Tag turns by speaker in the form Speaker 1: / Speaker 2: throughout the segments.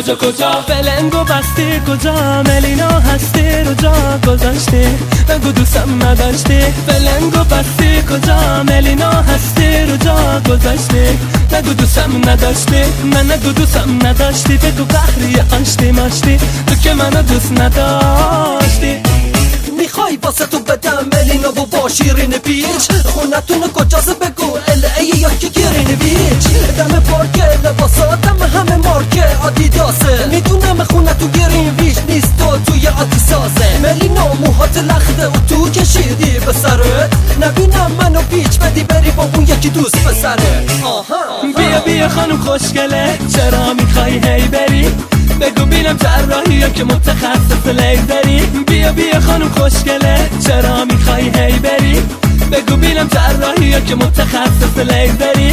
Speaker 1: کجا فلنگو بستی کجا ملینا هستی رو جا گذاشتی نگو دوستم نداشتی فلنگو بستی کجا ملینا هستی رو جا گذاشتی نگو دوستم نداشتی من نگو دوستم نداشتی بگو قهری آشتی ماشتی تو که منو دوست نداشتی
Speaker 2: میخوای واسه تو بدم ملینا و با شیرین بیچ خونتون کجاست بگو LA یا که گرین بیچ دم پارک لباساتم همه مارک آدیداسه میدونم خونه تو گرین بیچ نیست تو توی آدیسازه ملینا موهات لخته و تو کشیدی به سرت نبینم منو بیچ بدی بری با اون یکی دوست پسره
Speaker 1: بیا بیا خانم خوشگله چرا میخوای هی بری بگو بینم جراحی یا که متخصص لیزری بیا بیا خانم خوشگله چرا میخوای هی بری بگو بینم جراحی یا که متخصص لیزری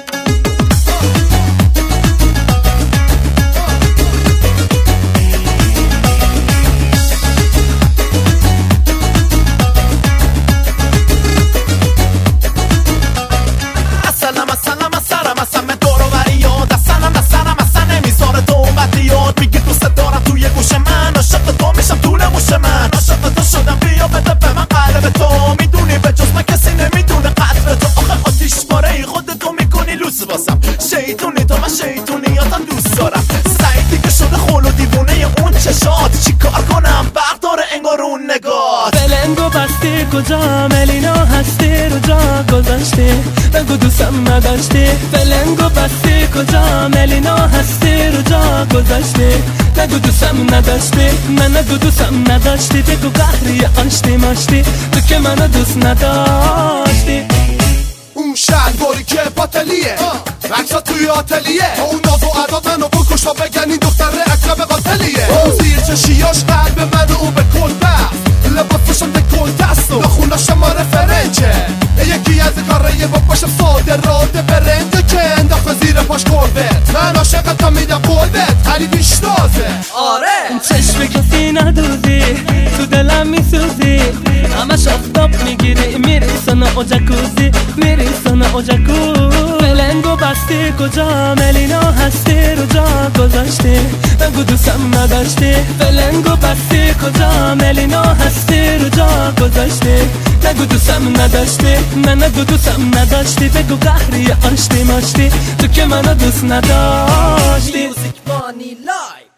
Speaker 3: شیطونی تو من شیطونیاتم دوست دارم سعیدی که شده خول و دیوونه اون چشات چی کار کنم بردار انگار اون نگات
Speaker 1: فلنگو بستی کجا ملینا هستی رو جا گذاشتی نگو دوستم نداشتی فلنگو بستی کجا ملینا هستی رو جا گذاشتی نگو دوستم نداشتی من نگو دوستم نداشتی بگو قهری آشتی ماشتی تو که منو دوست نداشتی
Speaker 3: اون شلواری که پاتلیه عکسا توی آتلیه اون ناز و عداد منو بکش تا بگن این دختر اکرم قاتلیه اون زیر چشیاش قلب منو اون به کل بست لباسشم دکل دست و نخوناش ما رفرنچه یکی از کاره با باشم صادرات برنده که انداخت زیر پاش کربت من عاشقتم میدم قلبت علی بیشتازه
Speaker 2: آره
Speaker 1: چشم کسی ندوزی تو دلم میسوزی همش آفتاب میگیری میریسانه و جکوزی میریسانه و جکوز فلنگو بستی کجا ملینا هستی رو جا گذاشتی نگو دوستم نداشتی فلنگو بستی کجا ملینا هستی رو جا گذاشتی نگو دوستم نداشتی من نگو دوستم نداشتی بگو قهری آشتی ماشتی تو که منو دوست نداشتی
Speaker 2: میوزیک بانی لایف